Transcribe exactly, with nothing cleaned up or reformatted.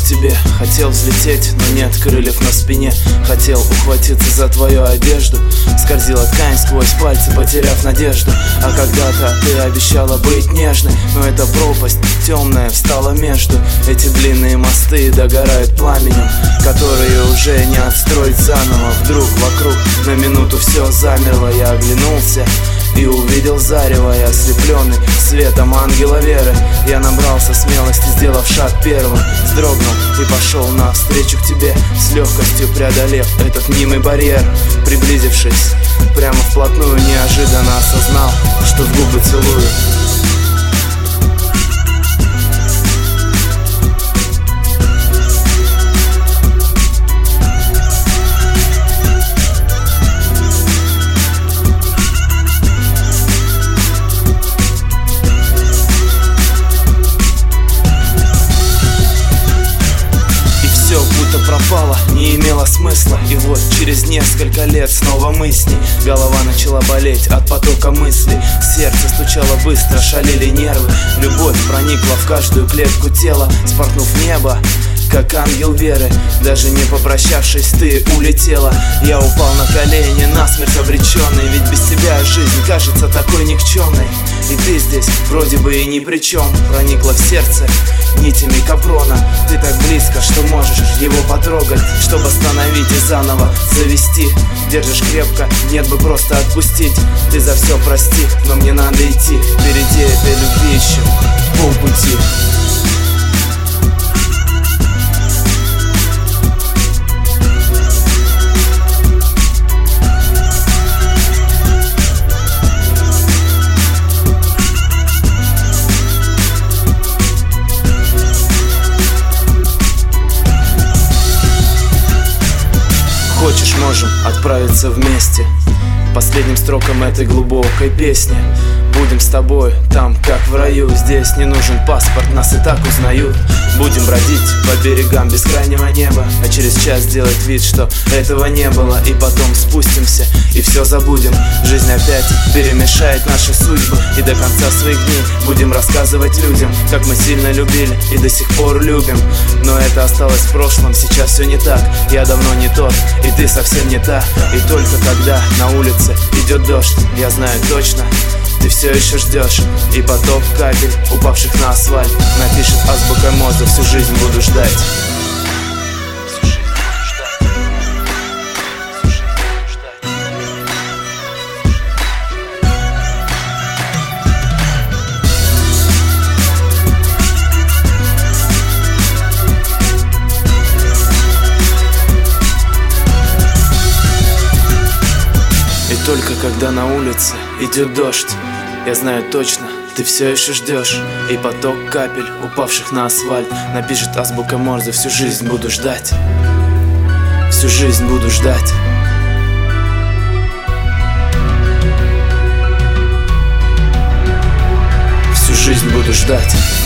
тебе, хотел взлететь, но нет крыльев на спине. Хотел ухватиться за твою одежду, скользила ткань сквозь пальцы, потеряв надежду. А когда-то ты обещала быть нежной, но эта пропасть темная встала между. Эти длинные мосты догорают пламенем, которые уже не отстроить заново. Вдруг вокруг на минуту все замерло. Я оглянулся и увидел зарево, я ослепленный светом ангела веры. Я набрался смелости, сделав шаг первым, вздрогнул и пошел навстречу к тебе, с легкостью преодолев этот мнимый барьер. Приблизившись прямо вплотную, неожиданно осознал, что в губы целую. Пропала, не имела смысла. И вот через несколько лет снова мы с ней. Голова начала болеть от потока мыслей, сердце стучало быстро, шалили нервы. Любовь проникла в каждую клетку тела, спорхнув в небо, как ангел веры. Даже не попрощавшись, ты улетела. Я упал на колени, насмерть обреченный, ведь без тебя жизнь кажется такой никчемной. И ты здесь вроде бы и ни при чем. Проникла в сердце нитями капрона. Ты так близко, что можешь его потрогать, чтобы остановить и заново завести. Держишь крепко, нет бы просто отпустить. Ты за все прости, но мне надо идти. Впереди этой любви еще полпути. Хочешь, можем отправиться вместе последним строкам этой глубокой песни. Будем с тобой там, как в раю. Здесь не нужен паспорт, нас и так узнают. Будем бродить по берегам бескрайнего неба, а через час делать вид, что этого не было. И потом спустимся и все забудем. Жизнь опять перемешает наши судьбы, и до конца своих дней будем рассказывать людям, как мы сильно любили и до сих пор любим. Но это осталось в прошлом, сейчас все не так. Я давно не тот, и ты совсем не та. И только когда на улице идет дождь, я знаю точно, ты все еще ждешь. И поток капель, упавших на асфальт, напишет азбукой Морзе: всю жизнь буду ждать. Только когда на улице идет дождь, я знаю точно, ты все еще ждешь. И поток капель, упавших на асфальт, напишет азбука Морзе: всю жизнь буду ждать. Всю жизнь буду ждать. Всю жизнь буду ждать.